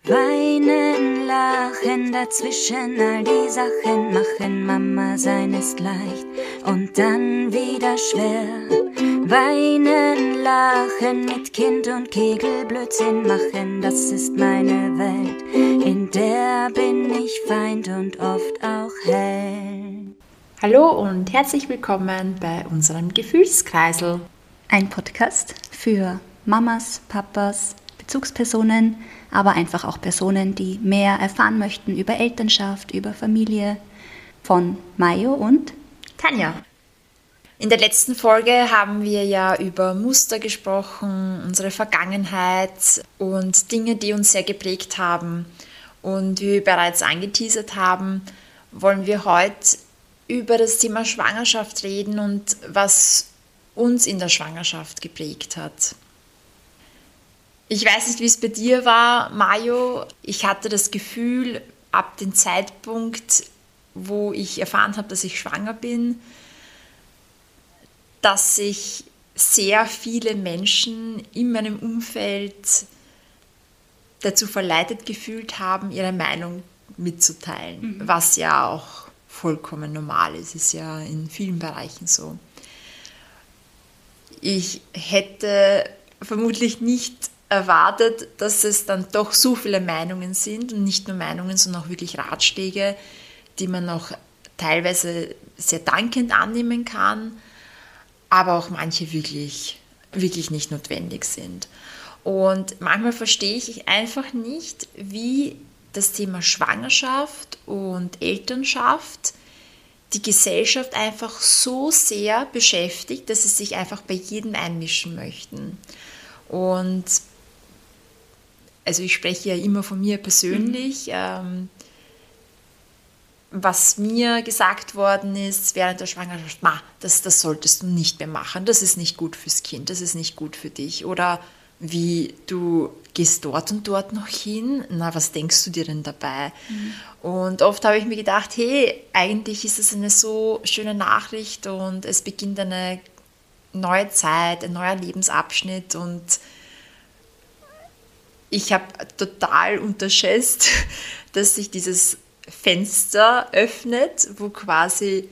Weinen, lachen, dazwischen all die Sachen machen. Mama sein ist leicht und dann wieder schwer. Weinen, lachen, mit Kind und Kegel Blödsinn machen. Das ist meine Welt, in der bin ich Feind und oft auch Held. Hallo und herzlich willkommen bei unserem Gefühlskreisel. Ein Podcast für Mamas, Papas, Bezugspersonen, aber einfach auch Personen, die mehr erfahren möchten über Elternschaft, über Familie, von Mayo und Tanja. In der letzten Folge haben wir ja über Muster gesprochen, unsere Vergangenheit und Dinge, die uns sehr geprägt haben. Und wie wir bereits angeteasert haben, wollen wir heute über das Thema Schwangerschaft reden und was uns in der Schwangerschaft geprägt hat. Ich weiß nicht, wie es bei dir war, Mayo. Ich hatte das Gefühl, ab dem Zeitpunkt, wo ich erfahren habe, dass ich schwanger bin, dass sich sehr viele Menschen in meinem Umfeld dazu verleitet gefühlt haben, ihre Meinung mitzuteilen, was ja auch vollkommen normal ist. Ist ja in vielen Bereichen so. Ich hätte vermutlich nicht erwartet, dass es dann doch so viele Meinungen sind und nicht nur Meinungen, sondern auch wirklich Ratschläge, die man auch teilweise sehr dankend annehmen kann, aber auch manche wirklich nicht notwendig sind. Und manchmal verstehe ich einfach nicht, wie das Thema Schwangerschaft und Elternschaft die Gesellschaft einfach so sehr beschäftigt, dass sie sich einfach bei jedem einmischen möchten. Und also ich spreche ja immer von mir persönlich, was mir gesagt worden ist während der Schwangerschaft, das solltest du nicht mehr machen, das ist nicht gut fürs Kind, das ist nicht gut für dich. Oder wie, du gehst dort und dort noch hin, na, was denkst du dir denn dabei? Und oft habe ich mir gedacht, hey, eigentlich ist es eine so schöne Nachricht und es beginnt eine neue Zeit, ein neuer Lebensabschnitt und ich habe total unterschätzt, dass sich dieses Fenster öffnet, wo quasi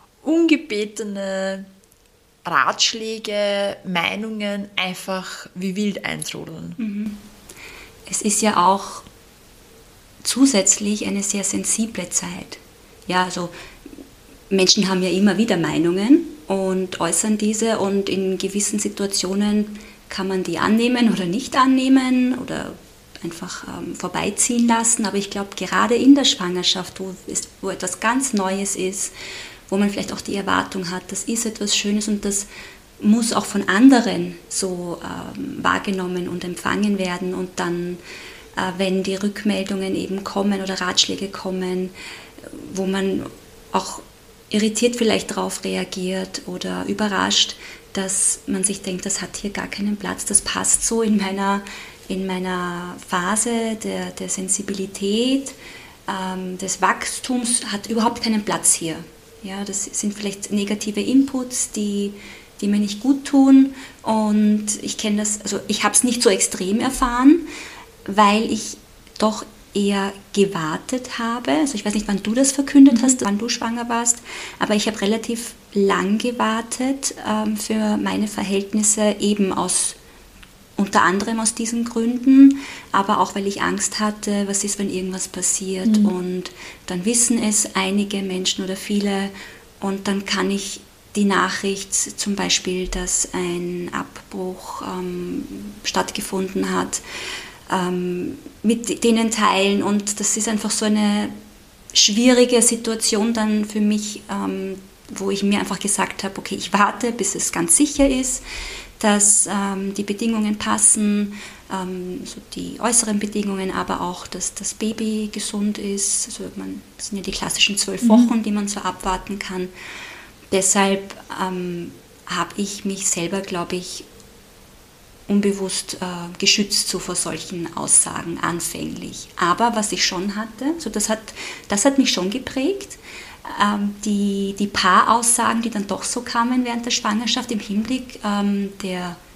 ungebetene Ratschläge, Meinungen einfach wie wild eintrudeln. es ist ja auch zusätzlich eine sehr sensible Zeit. Ja, also Menschen haben ja immer wieder Meinungen und äußern diese und in gewissen Situationen kann man die annehmen oder nicht annehmen oder einfach vorbeiziehen lassen. Aber ich glaube, gerade in der Schwangerschaft, wo etwas ganz Neues ist, wo man vielleicht auch die Erwartung hat, das ist etwas Schönes und das muss auch von anderen so wahrgenommen und empfangen werden. Und dann, wenn die Rückmeldungen eben kommen oder Ratschläge kommen, wo man auch irritiert vielleicht darauf reagiert oder überrascht, dass man sich denkt, das hat hier gar keinen Platz, das passt so in meiner Phase der Sensibilität, des Wachstums, hat überhaupt keinen Platz hier. Ja, das sind vielleicht negative Inputs, die mir nicht gut tun und ich kenne das, also ich habe es nicht so extrem erfahren, weil ich doch eher gewartet habe. Also ich weiß nicht, wann du das verkündet hast, wann du schwanger warst, aber ich habe relativ lang gewartet für meine Verhältnisse, eben unter anderem aus diesen Gründen, aber auch, weil ich Angst hatte, was ist, wenn irgendwas passiert und dann wissen es einige Menschen oder viele und dann kann ich die Nachricht zum Beispiel, dass ein Abbruch stattgefunden hat, mit denen teilen und das ist einfach so eine schwierige Situation dann für mich, wo ich mir einfach gesagt habe, okay, ich warte, bis es ganz sicher ist, dass die Bedingungen passen, so die äußeren Bedingungen, aber auch, dass das Baby gesund ist. Also das sind ja die klassischen 12 Wochen, die man so abwarten kann. Deshalb habe ich mich selber, glaube ich, unbewusst geschützt so vor solchen Aussagen anfänglich. Aber was ich schon hatte, so das hat mich schon geprägt, die Paaraussagen, die dann doch so kamen während der Schwangerschaft im Hinblick der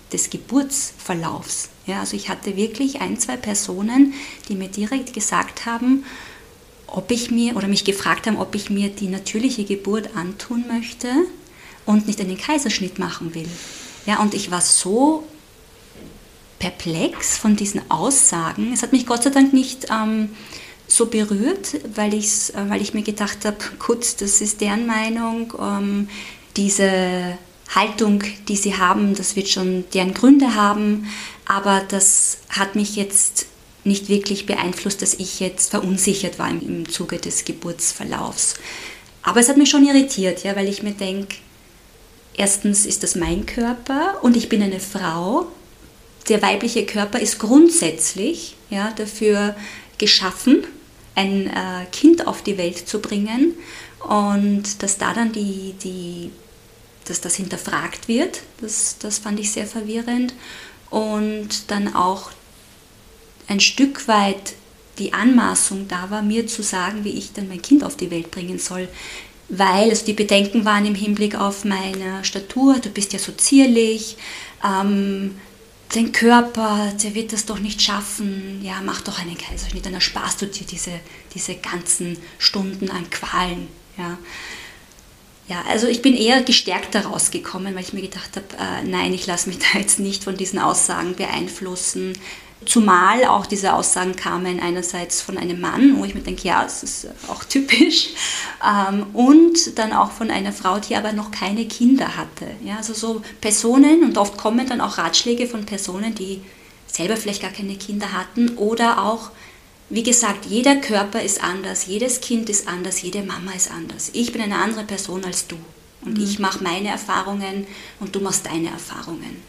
des Geburtsverlaufs. Ja, also ich hatte wirklich 1, 2 Personen, die mir direkt gesagt haben, ob ich mir oder mich gefragt haben, ob ich mir die natürliche Geburt antun möchte und nicht einen Kaiserschnitt machen will. Ja, und ich war so perplex von diesen Aussagen. Es hat mich Gott sei Dank nicht so berührt, weil ich mir gedacht habe, gut, das ist deren Meinung, diese Haltung, die sie haben, das wird schon deren Gründe haben, aber das hat mich jetzt nicht wirklich beeinflusst, dass ich jetzt verunsichert war im Zuge des Geburtsverlaufs. Aber es hat mich schon irritiert, ja, weil ich mir denke, erstens ist das mein Körper und ich bin eine Frau. Der weibliche Körper ist grundsätzlich dafür geschaffen, ein Kind auf die Welt zu bringen, und dass da dann dass das hinterfragt wird, das fand ich sehr verwirrend, und dann auch ein Stück weit die Anmaßung da war, mir zu sagen, wie ich dann mein Kind auf die Welt bringen soll, weil die Bedenken waren im Hinblick auf meine Statur, du bist ja so zierlich, dein Körper, der wird das doch nicht schaffen, ja, mach doch einen Kaiserschnitt, dann ersparst du dir diese ganzen Stunden an Qualen. Ja, also ich bin eher gestärkt da rausgekommen, weil ich mir gedacht habe, nein, ich lasse mich da jetzt nicht von diesen Aussagen beeinflussen. Zumal auch diese Aussagen kamen einerseits von einem Mann, wo ich mir denke, ja, das ist auch typisch, und dann auch von einer Frau, die aber noch keine Kinder hatte. Ja, also so Personen, und oft kommen dann auch Ratschläge von Personen, die selber vielleicht gar keine Kinder hatten, oder auch, wie gesagt, jeder Körper ist anders, jedes Kind ist anders, jede Mama ist anders. Ich bin eine andere Person als du, und ich mache meine Erfahrungen und du machst deine Erfahrungen.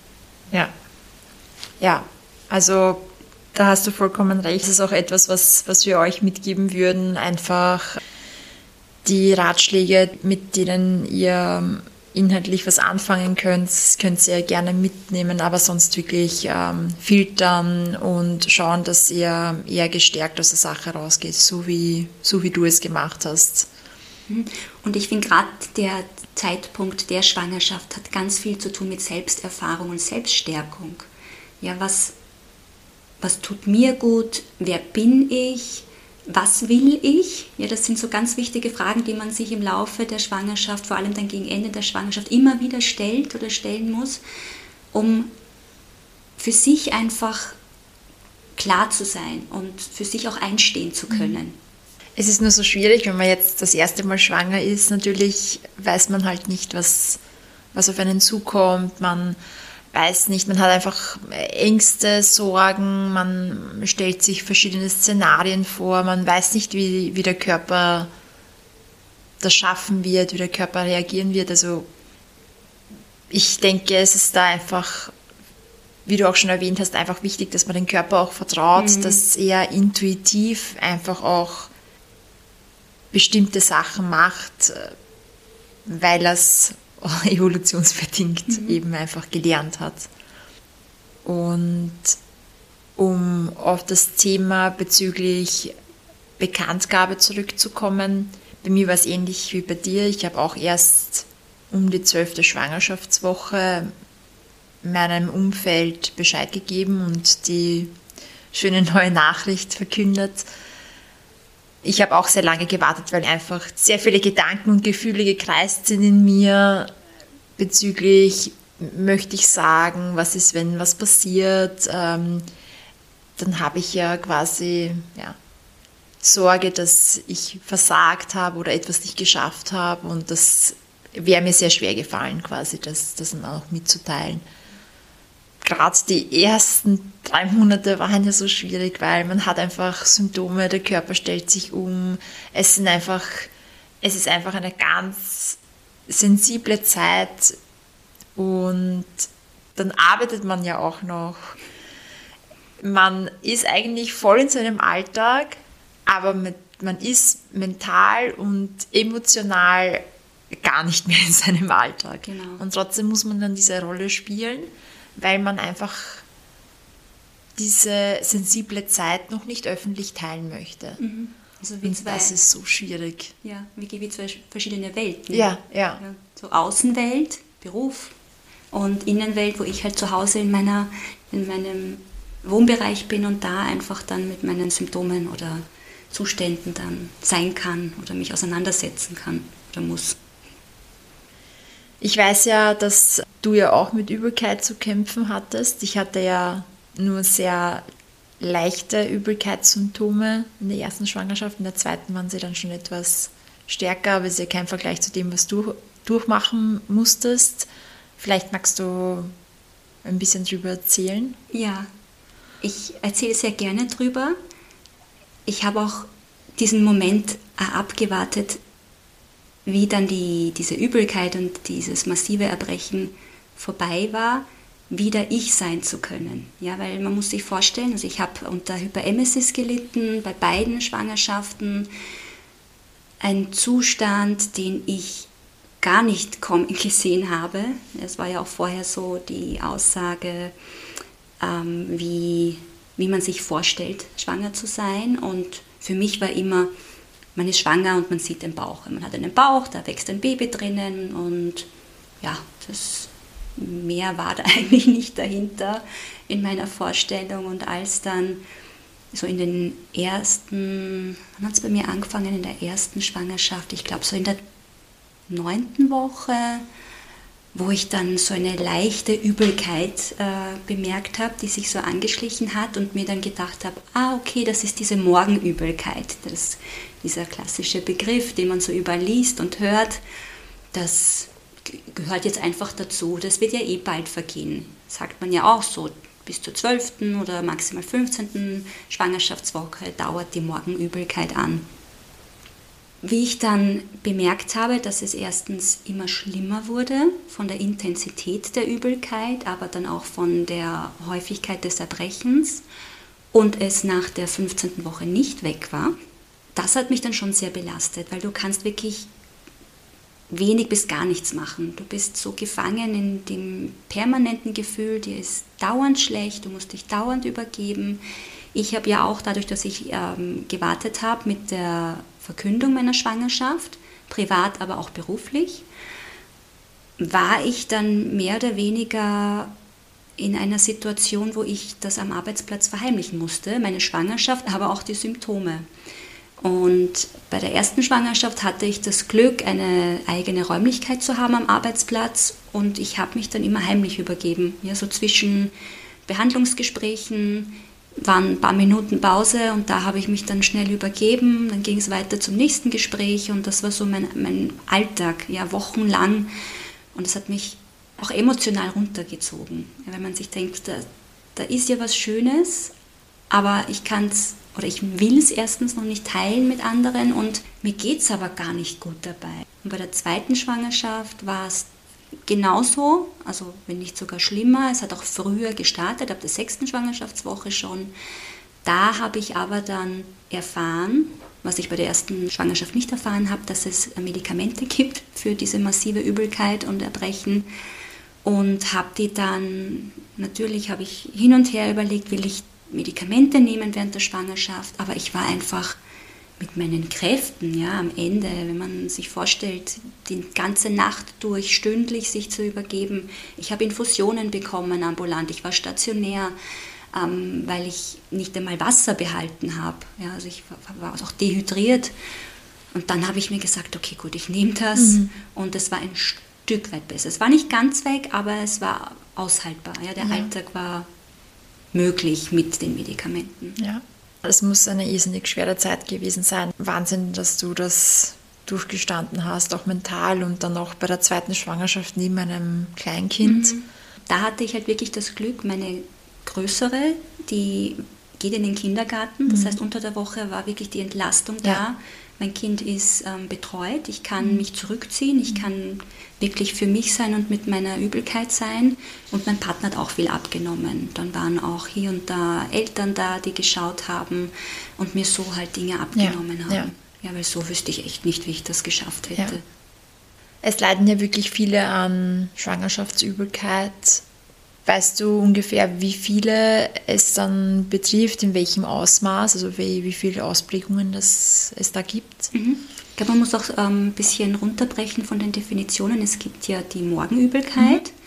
Ja, also da hast du vollkommen recht. Das ist auch etwas, was wir euch mitgeben würden. Einfach die Ratschläge, mit denen ihr inhaltlich was anfangen könnt ihr ja gerne mitnehmen, aber sonst wirklich filtern und schauen, dass ihr eher gestärkt aus der Sache rausgeht, so wie du es gemacht hast. Und ich finde gerade der Zeitpunkt der Schwangerschaft hat ganz viel zu tun mit Selbsterfahrung und Selbststärkung. Ja, was tut mir gut? Wer bin ich? Was will ich? Ja, das sind so ganz wichtige Fragen, die man sich im Laufe der Schwangerschaft, vor allem dann gegen Ende der Schwangerschaft, immer wieder stellt oder stellen muss, um für sich einfach klar zu sein und für sich auch einstehen zu können. Es ist nur so schwierig, wenn man jetzt das erste Mal schwanger ist. Natürlich weiß man halt nicht, was auf einen zukommt. Man weiß nicht, man hat einfach Ängste, Sorgen, man stellt sich verschiedene Szenarien vor, man weiß nicht, wie der Körper das schaffen wird, wie der Körper reagieren wird. Also ich denke, es ist da einfach, wie du auch schon erwähnt hast, einfach wichtig, dass man den Körper auch vertraut, dass er intuitiv einfach auch bestimmte Sachen macht, weil er es evolutionsbedingt eben einfach gelernt hat. Und um auf das Thema bezüglich Bekanntgabe zurückzukommen, bei mir war es ähnlich wie bei dir. Ich habe auch erst um die 12. Schwangerschaftswoche meinem Umfeld Bescheid gegeben und die schöne neue Nachricht verkündet. Ich habe auch sehr lange gewartet, weil einfach sehr viele Gedanken und Gefühle gekreist sind in mir bezüglich, möchte ich sagen, was ist, wenn was passiert. Dann habe ich ja quasi Sorge, dass ich versagt habe oder etwas nicht geschafft habe, und das wäre mir sehr schwer gefallen, quasi das dann auch mitzuteilen. Gerade die ersten 3 Monate waren ja so schwierig, weil man hat einfach Symptome, der Körper stellt sich um. Es ist einfach eine ganz sensible Zeit, und dann arbeitet man ja auch noch. Man ist eigentlich voll in seinem Alltag, aber man ist mental und emotional gar nicht mehr in seinem Alltag. Genau. Und trotzdem muss man dann diese Rolle spielen, weil man einfach diese sensible Zeit noch nicht öffentlich teilen möchte. Also und das ist so schwierig. Ja, wie 2 verschiedene Welten. Ja. So Außenwelt, Beruf, und Innenwelt, wo ich halt zu Hause in meinem Wohnbereich bin und da einfach dann mit meinen Symptomen oder Zuständen dann sein kann oder mich auseinandersetzen kann oder muss. Ich weiß ja, dass du ja auch mit Übelkeit zu kämpfen hattest. Ich hatte ja nur sehr leichte Übelkeitssymptome in der ersten Schwangerschaft. In der zweiten waren sie dann schon etwas stärker, aber es ist ja kein Vergleich zu dem, was du durchmachen musstest. Vielleicht magst du ein bisschen drüber erzählen? Ja, ich erzähle sehr gerne drüber. Ich habe auch diesen Moment abgewartet, wie dann diese Übelkeit und dieses massive Erbrechen vorbei war, wieder ich sein zu können. Ja, weil man muss sich vorstellen, also ich habe unter Hyperemesis gelitten, bei beiden Schwangerschaften, ein Zustand, den ich gar nicht kommen gesehen habe. Es war ja auch vorher so die Aussage, wie man sich vorstellt, schwanger zu sein. Und für mich war immer, man ist schwanger und man sieht den Bauch. Man hat einen Bauch, da wächst ein Baby drinnen und ja, mehr war da eigentlich nicht dahinter in meiner Vorstellung. Und als dann so in den ersten, wann hat es bei mir angefangen, in der ersten Schwangerschaft, ich glaube so in der 9. Woche, wo ich dann so eine leichte Übelkeit bemerkt habe, die sich so angeschlichen hat und mir dann gedacht habe, okay, das ist diese Morgenübelkeit, dieser klassische Begriff, den man so überall liest und hört, das gehört jetzt einfach dazu, das wird ja eh bald vergehen, sagt man ja auch so, bis zur 12. oder maximal 15. Schwangerschaftswoche dauert die Morgenübelkeit an. Wie ich dann bemerkt habe, dass es erstens immer schlimmer wurde von der Intensität der Übelkeit, aber dann auch von der Häufigkeit des Erbrechens und es nach der 15. Woche nicht weg war, das hat mich dann schon sehr belastet, weil du kannst wirklich wenig bis gar nichts machen. Du bist so gefangen in dem permanenten Gefühl, dir ist dauernd schlecht, du musst dich dauernd übergeben. Ich habe ja auch dadurch, dass ich gewartet habe mit der Verkündung meiner Schwangerschaft, privat, aber auch beruflich, war ich dann mehr oder weniger in einer Situation, wo ich das am Arbeitsplatz verheimlichen musste, meine Schwangerschaft, aber auch die Symptome. Und bei der ersten Schwangerschaft hatte ich das Glück, eine eigene Räumlichkeit zu haben am Arbeitsplatz und ich habe mich dann immer heimlich übergeben. Ja, so zwischen Behandlungsgesprächen waren ein paar Minuten Pause und da habe ich mich dann schnell übergeben, dann ging es weiter zum nächsten Gespräch und das war so mein Alltag, ja, wochenlang und das hat mich auch emotional runtergezogen, ja, wenn man sich denkt, da ist ja was Schönes, aber ich will es erstens noch nicht teilen mit anderen und mir geht es aber gar nicht gut dabei. Und bei der zweiten Schwangerschaft war es genauso, also wenn nicht sogar schlimmer. Es hat auch früher gestartet, ab der 6. Schwangerschaftswoche schon. Da habe ich aber dann erfahren, was ich bei der ersten Schwangerschaft nicht erfahren habe, dass es Medikamente gibt für diese massive Übelkeit und Erbrechen. Und habe die dann, natürlich habe ich hin und her überlegt, will ich Medikamente nehmen während der Schwangerschaft, aber ich war einfach mit meinen Kräften, ja, am Ende, wenn man sich vorstellt, die ganze Nacht durch stündlich sich zu übergeben. Ich habe Infusionen bekommen ambulant, ich war stationär, weil ich nicht einmal Wasser behalten habe. Ja, also ich war auch dehydriert. Und dann habe ich mir gesagt, okay, gut, ich nehme das. Und es war ein Stück weit besser. Es war nicht ganz weg, aber es war aushaltbar. Ja, der Alltag war möglich mit den Medikamenten. Ja. Es muss eine irrsinnig schwere Zeit gewesen sein. Wahnsinn, dass du das durchgestanden hast, auch mental und dann auch bei der zweiten Schwangerschaft neben einem Kleinkind. Da hatte ich halt wirklich das Glück, meine Größere, die geht in den Kindergarten. Das heißt, unter der Woche war wirklich die Entlastung da. Mein Kind ist betreut, ich kann mich zurückziehen, ich kann wirklich für mich sein und mit meiner Übelkeit sein. Und mein Partner hat auch viel abgenommen. Dann waren auch hier und da Eltern da, die geschaut haben und mir so halt Dinge abgenommen haben. Ja, weil so wüsste ich echt nicht, wie ich das geschafft hätte. Ja. Es leiden ja wirklich viele an Schwangerschaftsübelkeit. Weißt du ungefähr, wie viele es dann betrifft, in welchem Ausmaß, also wie viele Ausprägungen es da gibt? Ich glaube, man muss auch ein bisschen runterbrechen von den Definitionen. Es gibt ja die Morgenübelkeit,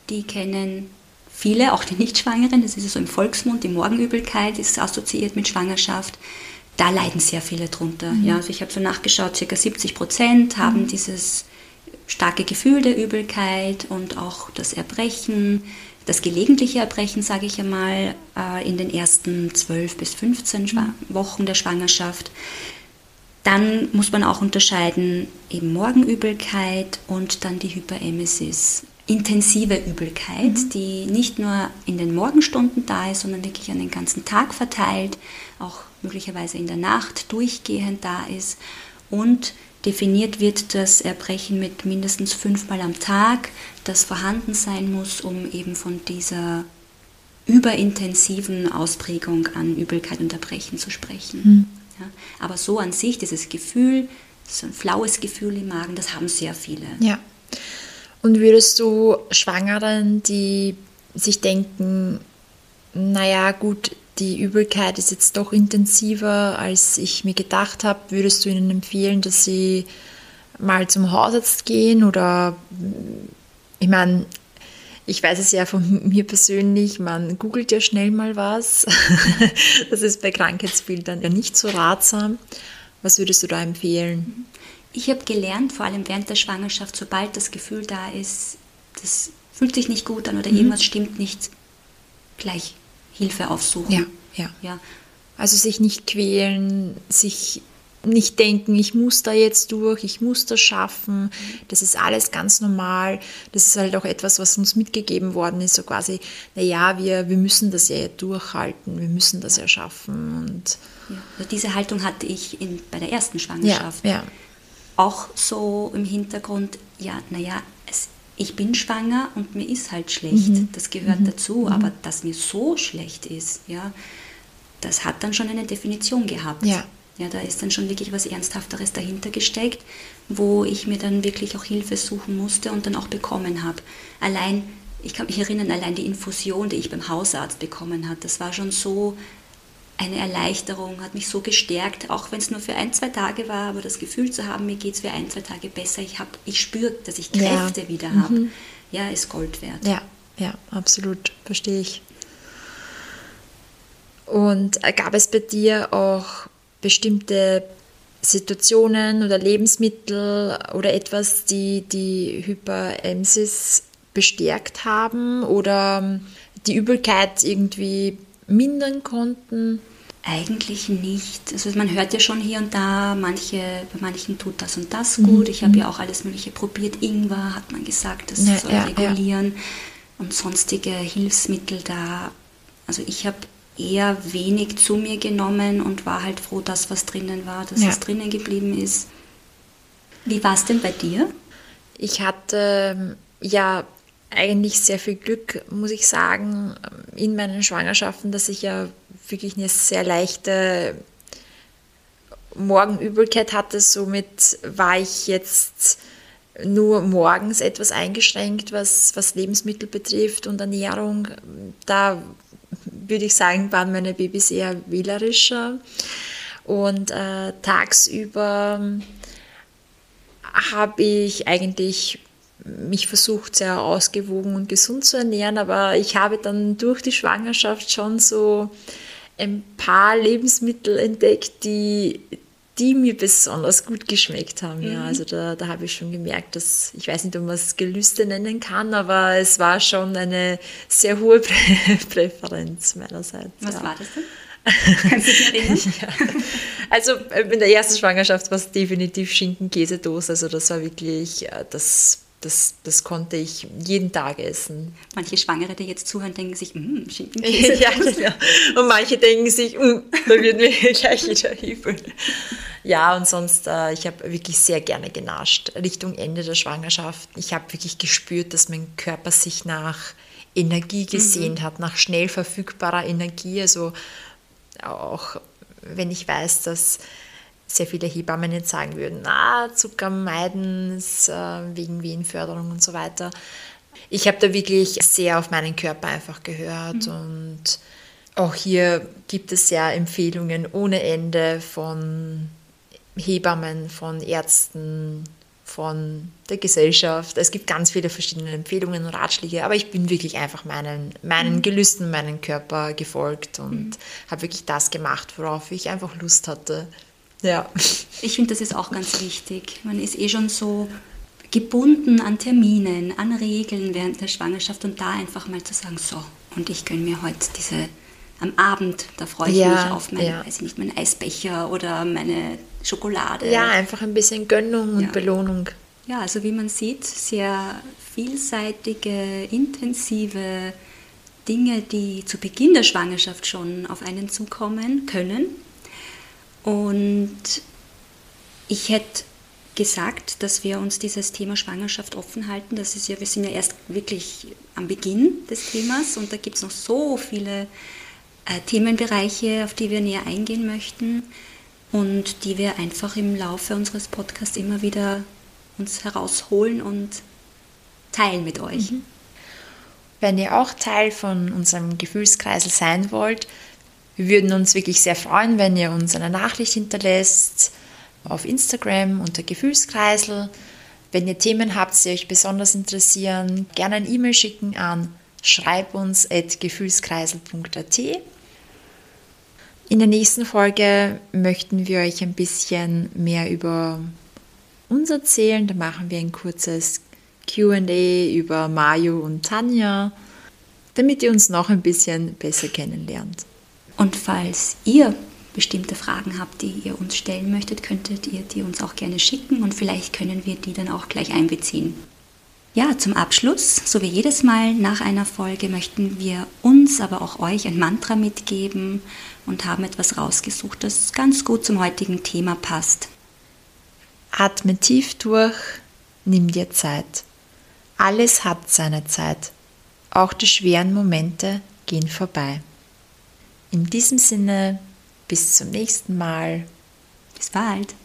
die kennen viele, auch die Nichtschwangeren, das ist so im Volksmund, die Morgenübelkeit ist assoziiert mit Schwangerschaft. Da leiden sehr viele drunter. Ja, also ich habe so nachgeschaut, ca. 70% haben dieses starke Gefühl der Übelkeit und auch das Erbrechen, das gelegentliche Erbrechen, sage ich einmal, in den ersten 12 bis 15 Wochen der Schwangerschaft. Dann muss man auch unterscheiden, eben Morgenübelkeit und dann die Hyperemesis. Intensive Übelkeit, die nicht nur in den Morgenstunden da ist, sondern wirklich an den ganzen Tag verteilt, auch möglicherweise in der Nacht durchgehend da ist. Und definiert wird das Erbrechen mit mindestens 5-mal am Tag, das vorhanden sein muss, um eben von dieser überintensiven Ausprägung an Übelkeit und Erbrechen zu sprechen. Ja, aber so an sich, dieses Gefühl, so ein flaues Gefühl im Magen, das haben sehr viele. Ja. Und würdest du Schwangeren, die sich denken, naja gut, die Übelkeit ist jetzt doch intensiver, als ich mir gedacht habe, würdest du ihnen empfehlen, dass sie mal zum Hausarzt gehen? Oder, ich meine, ich weiß es ja von mir persönlich, man googelt ja schnell mal was. Das ist bei Krankheitsbildern ja nicht so ratsam. Was würdest du da empfehlen? Ich habe gelernt, vor allem während der Schwangerschaft, sobald das Gefühl da ist, das fühlt sich nicht gut an oder irgendwas stimmt nicht, gleich Hilfe aufsuchen. Ja. Also sich nicht quälen, sich nicht denken, ich muss da jetzt durch, ich muss das schaffen. Das ist alles ganz normal. Das ist halt auch etwas, was uns mitgegeben worden ist, so quasi, naja, wir müssen das ja durchhalten, wir müssen das ja schaffen. Und also diese Haltung hatte ich bei der ersten Schwangerschaft. Ja. Auch so im Hintergrund, ich bin schwanger und mir ist halt schlecht. Das gehört dazu, aber dass mir so schlecht ist, das hat dann schon eine Definition gehabt. Ja, da ist dann schon wirklich was Ernsthafteres dahinter gesteckt, wo ich mir dann wirklich auch Hilfe suchen musste und dann auch bekommen habe. Ich kann mich erinnern, allein die Infusion, die ich beim Hausarzt bekommen habe, das war schon so eine Erleichterung, hat mich so gestärkt, auch wenn es nur für 1-2 Tage war, aber das Gefühl zu haben, mir geht es für 1-2 Tage besser, ich spüre, dass ich Kräfte wieder habe, ist Gold wert. Ja, absolut, verstehe ich. Und gab es bei dir auch bestimmte Situationen oder Lebensmittel oder etwas, die Hyperemesis bestärkt haben oder die Übelkeit irgendwie mindern konnten? Eigentlich nicht. Also man hört ja schon hier und da, bei manchen tut das und das gut. Ich habe ja auch alles Mögliche probiert. Ingwer hat man gesagt, das soll regulieren und sonstige Hilfsmittel da. Also ich habe eher wenig zu mir genommen und war halt froh, dass was drinnen war, dass es drinnen geblieben ist. Wie war es denn bei dir? Ich hatte eigentlich sehr viel Glück, muss ich sagen, in meinen Schwangerschaften, dass ich ja wirklich eine sehr leichte Morgenübelkeit hatte. Somit war ich jetzt nur morgens etwas eingeschränkt, was Lebensmittel betrifft und Ernährung. Da würde ich sagen, waren meine Babys eher wählerischer. Und tagsüber habe ich eigentlich mich versucht, sehr ausgewogen und gesund zu ernähren, aber ich habe dann durch die Schwangerschaft schon so ein paar Lebensmittel entdeckt, die mir besonders gut geschmeckt haben. Ja, also da habe ich schon gemerkt, dass, ich weiß nicht, ob man es Gelüste nennen kann, aber es war schon eine sehr hohe Präferenz meinerseits. Was war das denn? Kannst du dich erinnern? Also in der ersten Schwangerschaft war es definitiv Schinken-Käse-Toast, also das war wirklich, das konnte ich jeden Tag essen. Manche Schwangere, die jetzt zuhören, denken sich, Schinken-Käse. Ja, genau. Und manche denken sich, da wird mir gleich wieder übel. Ja, und sonst, ich habe wirklich sehr gerne genascht, Richtung Ende der Schwangerschaft. Ich habe wirklich gespürt, dass mein Körper sich nach Energie gesehnt hat, nach schnell verfügbarer Energie. Also auch wenn ich weiß, dass sehr viele Hebammen jetzt sagen würden, Zucker meiden, wegen Wehenförderung und so weiter. Ich habe da wirklich sehr auf meinen Körper einfach gehört und auch hier gibt es ja Empfehlungen ohne Ende von Hebammen, von Ärzten, von der Gesellschaft. Es gibt ganz viele verschiedene Empfehlungen und Ratschläge, aber ich bin wirklich einfach meinen Gelüsten, meinen Körper gefolgt und habe wirklich das gemacht, worauf ich einfach Lust hatte. Ja. Ich finde, das ist auch ganz wichtig. Man ist schon so gebunden an Terminen, an Regeln während der Schwangerschaft und da einfach mal zu sagen, so, und ich gönne mir heute am Abend, da freue ich mich auf meinen Eisbecher oder meine Schokolade. Ja, einfach ein bisschen Gönnung und Belohnung. Ja, also wie man sieht, sehr vielseitige, intensive Dinge, die zu Beginn der Schwangerschaft schon auf einen zukommen können. Und ich hätte gesagt, dass wir uns dieses Thema Schwangerschaft offen halten. Wir sind ja erst wirklich am Beginn des Themas und da gibt es noch so viele Themenbereiche, auf die wir näher eingehen möchten und die wir einfach im Laufe unseres Podcasts immer wieder uns herausholen und teilen mit euch. Wenn ihr auch Teil von unserem Gefühlskreisel sein wollt, wir würden uns wirklich sehr freuen, wenn ihr uns eine Nachricht hinterlässt auf Instagram unter Gefühlskreisel. Wenn ihr Themen habt, die euch besonders interessieren, gerne ein E-Mail schicken an schreibuns@gefühlskreisel.at. In der nächsten Folge möchten wir euch ein bisschen mehr über uns erzählen. Da machen wir ein kurzes Q&A über Mayu und Tanja, damit ihr uns noch ein bisschen besser kennenlernt. Und falls ihr bestimmte Fragen habt, die ihr uns stellen möchtet, könntet ihr die uns auch gerne schicken und vielleicht können wir die dann auch gleich einbeziehen. Ja, zum Abschluss, so wie jedes Mal nach einer Folge, möchten wir uns, aber auch euch ein Mantra mitgeben und haben etwas rausgesucht, das ganz gut zum heutigen Thema passt. Atme tief durch, nimm dir Zeit. Alles hat seine Zeit. Auch die schweren Momente gehen vorbei. In diesem Sinne, bis zum nächsten Mal. Bis bald.